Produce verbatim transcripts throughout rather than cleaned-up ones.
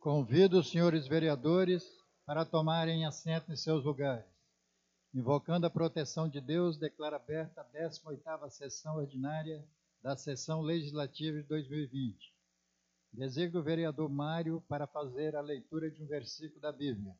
Convido os senhores vereadores para tomarem assento em seus lugares. Invocando a proteção de Deus, declaro aberta a décima oitava sessão ordinária da sessão legislativa de dois mil e vinte. Designo o vereador Mário para fazer a leitura de um versículo da Bíblia.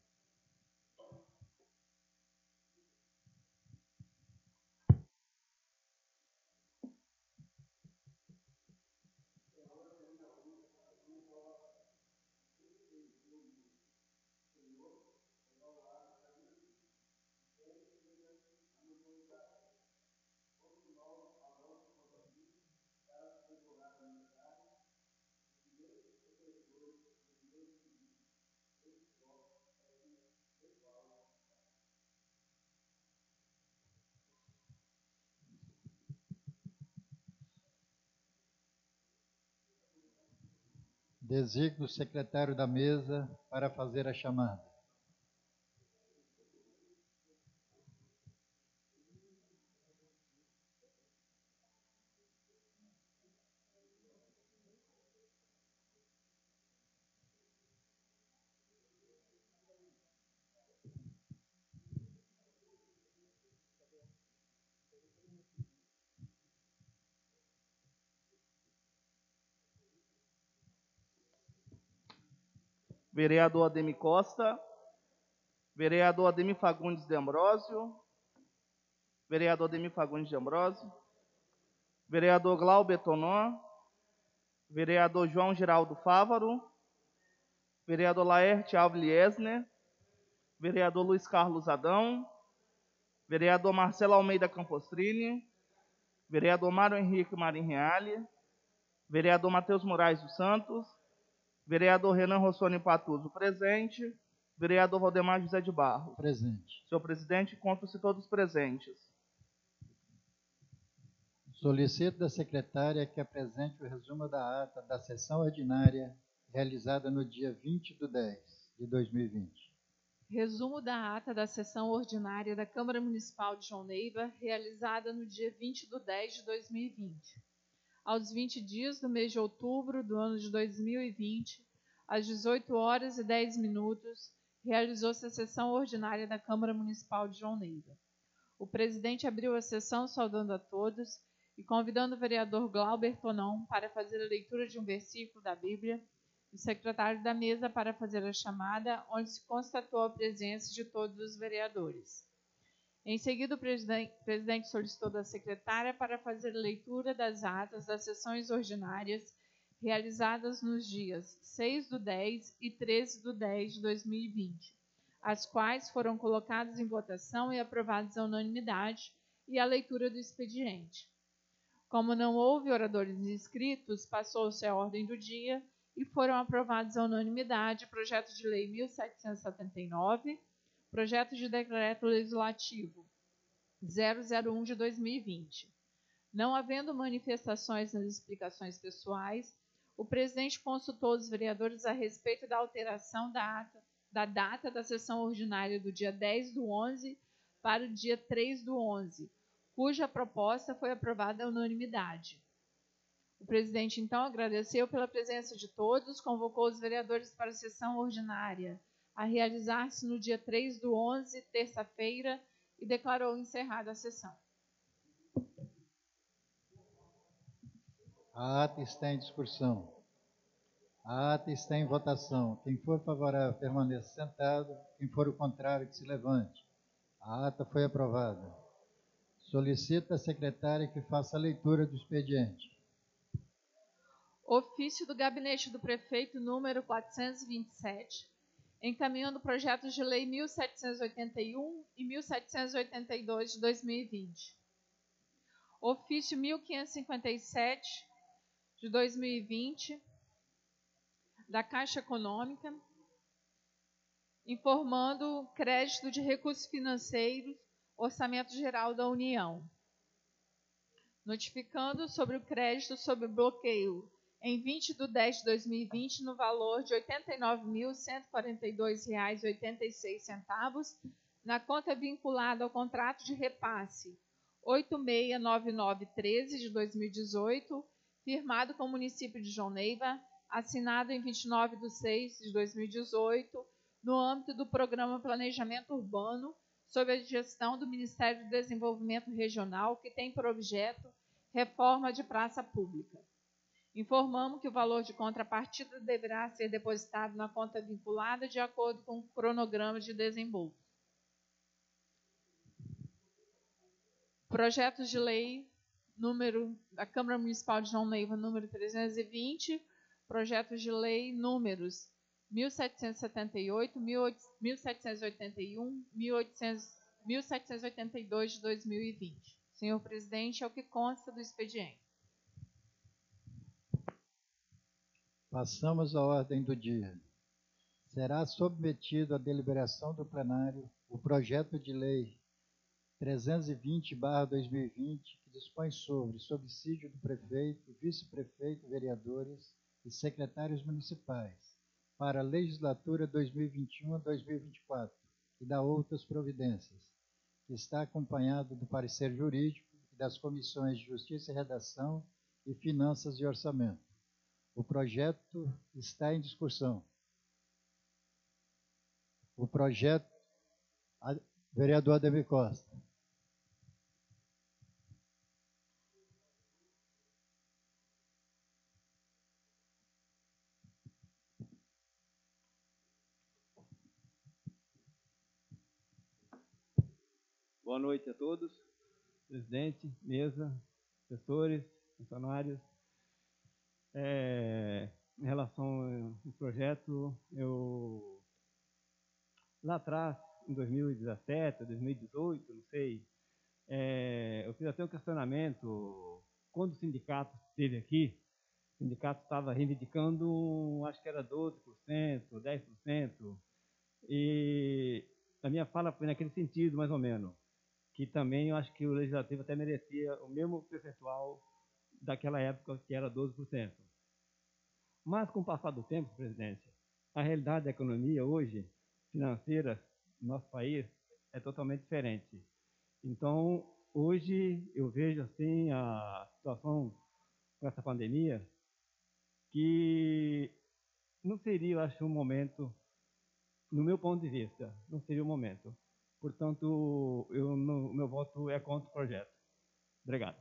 Designo o secretário da mesa para fazer a chamada. Vereador Ademir Costa, vereador Ademir Fagundes de Ambrósio, vereador Ademir Fagundes de Ambrósio, vereador Glauber Tonon, vereador João Geraldo Fávaro, vereador Laerte Alves Liesner, vereador Luiz Carlos Adão, vereador Marcelo Almeida Campostrini, vereador Mário Henrique Marim Reale, vereador Matheus Moraes dos Santos, vereador Renan Rossoni Patuso, presente. Vereador Valdemar José de Barros. Presente. Senhor presidente, contam-se todos presentes. Solicito da secretária que apresente o resumo da ata da sessão ordinária realizada no dia vinte de dez de dois mil e vinte. Resumo da ata da sessão ordinária da Câmara Municipal de João Neiva, realizada no dia vinte de dez de dois mil e vinte. Aos vinte dias do mês de outubro do ano de dois mil e vinte, às dezoito horas e dez minutos, realizou-se a sessão ordinária da Câmara Municipal de João Neiva. O presidente abriu a sessão saudando a todos e convidando o vereador Glauber Tonon para fazer a leitura de um versículo da Bíblia, e o secretário da mesa para fazer a chamada, onde se constatou a presença de todos os vereadores. Em seguida, o presidente solicitou da secretária para fazer a leitura das atas das sessões ordinárias realizadas nos dias seis do dez e treze do dez de dois mil e vinte, as quais foram colocadas em votação e aprovadas à unanimidade, e a leitura do expediente. Como não houve oradores inscritos, passou-se a ordem do dia e foram aprovados à unanimidade projeto de lei mil setecentos e setenta e nove, projeto de decreto legislativo zero zero um de dois mil e vinte. Não havendo manifestações nas explicações pessoais, o presidente consultou os vereadores a respeito da alteração da, ata, da data da sessão ordinária do dia dez do onze para o dia três do onze, cuja proposta foi aprovada à unanimidade. O presidente, então, agradeceu pela presença de todos, convocou os vereadores para a sessão ordinária a realizar-se no dia três do onze, terça-feira, e declarou encerrada a sessão. A ata está em discussão. A ata está em votação. Quem for favorável, permaneça sentado. Quem for o contrário, que se levante. A ata foi aprovada. Solicito à secretária que faça a leitura do expediente. Ofício do Gabinete do Prefeito, número quatrocentos e vinte e sete, encaminhando projetos de lei mil setecentos e oitenta e um e mil setecentos e oitenta e dois de dois mil e vinte. Ofício mil quinhentos e cinquenta e sete de dois mil e vinte, da Caixa Econômica, informando crédito de recursos financeiros, Orçamento Geral da União. Notificando sobre o crédito sobre bloqueio em vinte de dez de dois mil e vinte no valor de oitenta e nove mil, cento e quarenta e dois reais e oitenta e seis centavos na conta vinculada ao contrato de repasse oito seis nove nove um três de dois mil e dezoito, firmado com o município de João Neiva, assinado em vinte e nove de seis de dois mil e dezoito, no âmbito do Programa Planejamento Urbano, sob a gestão do Ministério do Desenvolvimento Regional, que tem por objeto reforma de praça pública. Informamos que o valor de contrapartida deverá ser depositado na conta vinculada de acordo com o cronograma de desembolso. Projetos de lei número da Câmara Municipal de João Neiva, número trezentos e vinte, projetos de lei números mil setecentos e setenta e oito, mil setecentos e oitenta e um, mil setecentos e oitenta e dois de dois mil e vinte. Senhor presidente, é o que consta do expediente. Passamos à ordem do dia. Será submetido à deliberação do plenário o projeto de lei trezentos e vinte barra dois mil e vinte, que dispõe sobre subsídio do prefeito, vice-prefeito, vereadores e secretários municipais para a legislatura dois mil e vinte e um a dois mil e vinte e quatro e dá outras providências, que está acompanhado do parecer jurídico e das comissões de Justiça e Redação e Finanças e Orçamento. O projeto está em discussão. O projeto, a, vereador Ademir Costa. Boa noite a todos, presidente, mesa, assessores, funcionários. É, em relação ao projeto, eu lá atrás, em dois mil e dezessete, dois mil e dezoito, não sei, é, eu fiz até um questionamento, quando o sindicato esteve aqui, o sindicato estava reivindicando, acho que era doze por cento, dez por cento, e a minha fala foi naquele sentido, mais ou menos, que também eu acho que o Legislativo até merecia o mesmo percentual daquela época, que era doze por cento. Mas, com o passar do tempo, presidente, a realidade da economia hoje, financeira, no nosso país, é totalmente diferente. Então, hoje, eu vejo, assim, a situação com essa pandemia, que não seria, eu acho, um momento, no meu ponto de vista, não seria o momento. Portanto, eu, no, meu voto é contra o projeto. Obrigado.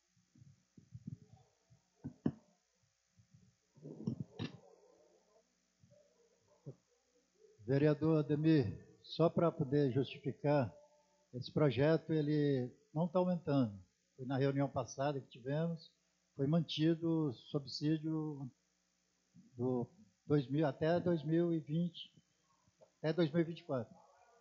Vereador Ademir, só para poder justificar, esse projeto ele não está aumentando. Foi na reunião passada que tivemos, foi mantido o subsídio do dois mil até dois mil e vinte, até dois mil e vinte e quatro.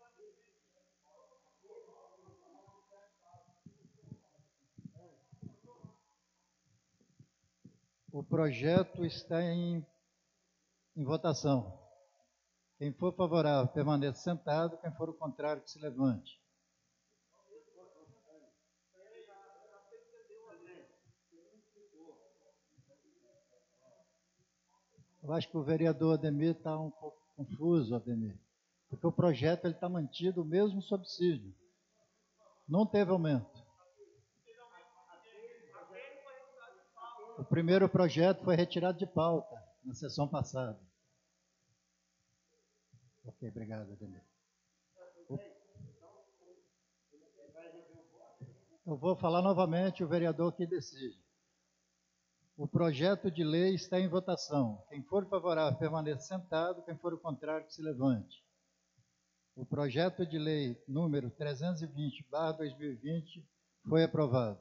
O projeto está em, em votação. Quem for favorável, permaneça sentado. Quem for o contrário, que se levante. Eu acho que o vereador Ademir está um pouco confuso, Ademir, porque o projeto está mantido o mesmo subsídio. Não teve aumento. O primeiro projeto foi retirado de pauta na sessão passada. Ok, obrigado, Ademir. Eu vou falar novamente, o vereador que decide. O projeto de lei está em votação. Quem for favorável, permaneça sentado. Quem for o contrário, que se levante. O projeto de lei número trezentos e vinte barra dois mil e vinte foi aprovado.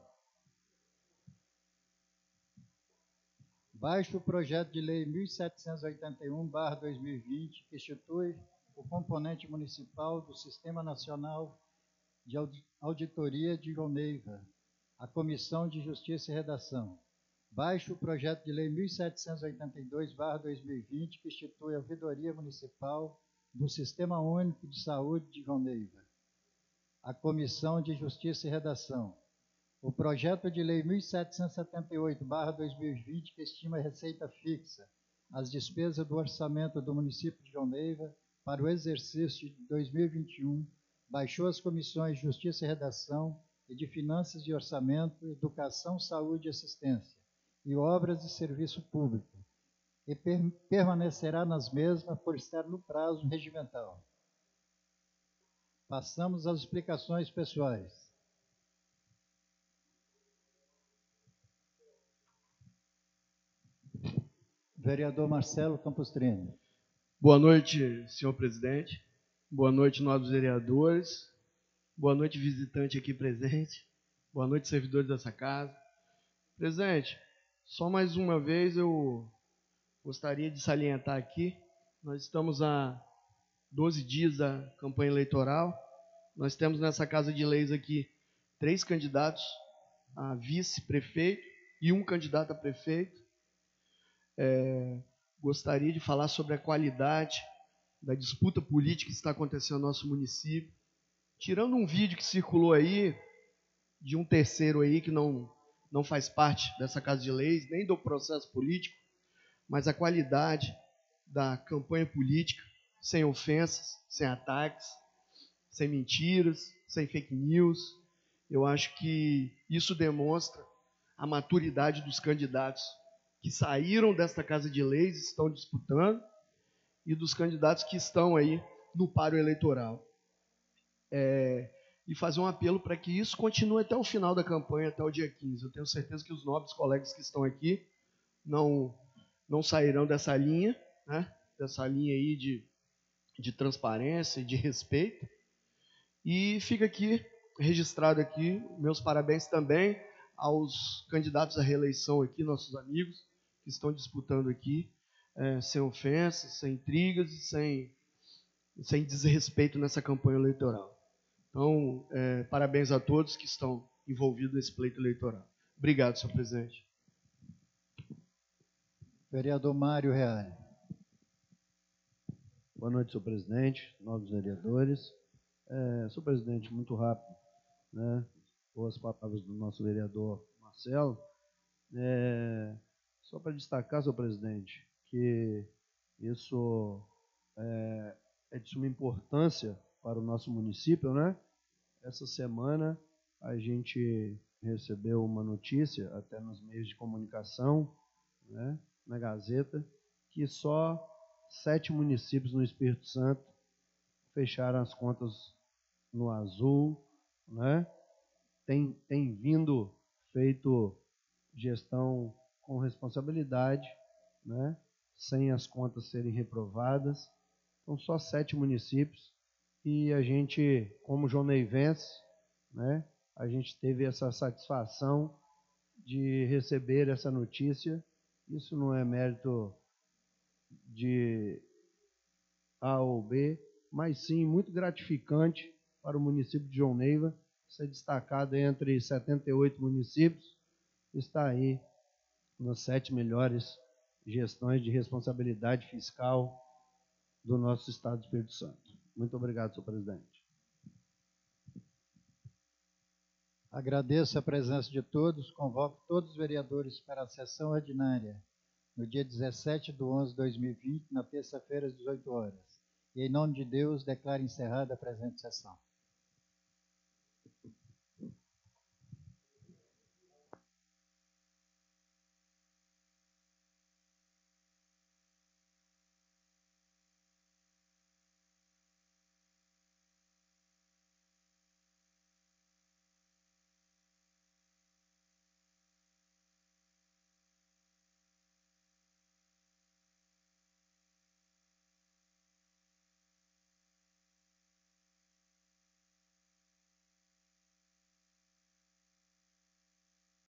Baixo o projeto de lei mil setecentos e oitenta e um barra dois mil e vinte, que institui o componente municipal do Sistema Nacional de Auditoria de João Neiva, a Comissão de Justiça e Redação. Baixo o projeto de lei mil setecentos e oitenta e dois barra dois mil e vinte, que institui a Ouvidoria Municipal do Sistema Único de Saúde de João Neiva, a Comissão de Justiça e Redação. O projeto de lei mil setecentos e setenta e oito barra dois mil e vinte, que estima a receita fixa, as despesas do orçamento do município de João Neiva para o exercício de dois mil e vinte e um, baixou as comissões de Justiça e Redação e de Finanças e Orçamento, Educação, Saúde e Assistência, e Obras e Serviço Público, e per permanecerá nas mesmas por estar no prazo regimental. Passamos às explicações pessoais. Vereador Marcelo Campos Trini. Boa noite, senhor presidente. Boa noite, novos vereadores. Boa noite, visitante aqui presente. Boa noite, servidores dessa casa. Presidente, só mais uma vez eu gostaria de salientar aqui, nós estamos há doze dias da campanha eleitoral. Nós temos nessa Casa de Leis aqui três candidatos a vice-prefeito e um candidato a prefeito. É, gostaria de falar sobre a qualidade da disputa política que está acontecendo no nosso município. Tirando um vídeo que circulou aí, de um terceiro aí que não, não faz parte dessa Casa de Leis, nem do processo político, mas a qualidade da campanha política, sem ofensas, sem ataques, sem mentiras, sem fake news. Eu acho que isso demonstra a maturidade dos candidatos que saíram desta Casa de Leis, estão disputando, e dos candidatos que estão aí no páreo eleitoral. É, e fazer um apelo para que isso continue até o final da campanha, até o dia quinze. Eu tenho certeza que os nobres colegas que estão aqui não, não sairão dessa linha, né, dessa linha aí de, de transparência e de respeito. E fica aqui, registrado aqui, meus parabéns também aos candidatos à reeleição aqui, nossos amigos, que estão disputando aqui, é, sem ofensas, sem intrigas e sem, sem desrespeito nessa campanha eleitoral. Então, é, parabéns a todos que estão envolvidos nesse pleito eleitoral. Obrigado, senhor presidente. Vereador Mário Reale. Boa noite, senhor presidente, novos vereadores. É, senhor presidente, muito rápido, né? Boas palavras do nosso vereador Marcelo. É, só para destacar, senhor presidente, que isso é, é de suma importância para o nosso município, né? Essa semana a gente recebeu uma notícia, até nos meios de comunicação, né, na Gazeta, que só sete municípios no Espírito Santo fecharam as contas no azul, né? Tem, tem vindo feito gestão com responsabilidade, né? Sem as contas serem reprovadas. São só sete municípios e a gente, como joneivense, né? A gente teve essa satisfação de receber essa notícia. Isso não é mérito de A ou B, mas sim muito gratificante para o município de João Neiva ser destacado entre setenta e oito municípios, está aí nas sete melhores gestões de responsabilidade fiscal do nosso Estado do Espírito Santo. Muito obrigado, senhor presidente. Agradeço a presença de todos, convoco todos os vereadores para a sessão ordinária no dia dezessete de onze de dois mil e vinte, na terça-feira, às dezoito horas. E, em nome de Deus, declaro encerrada a presente sessão.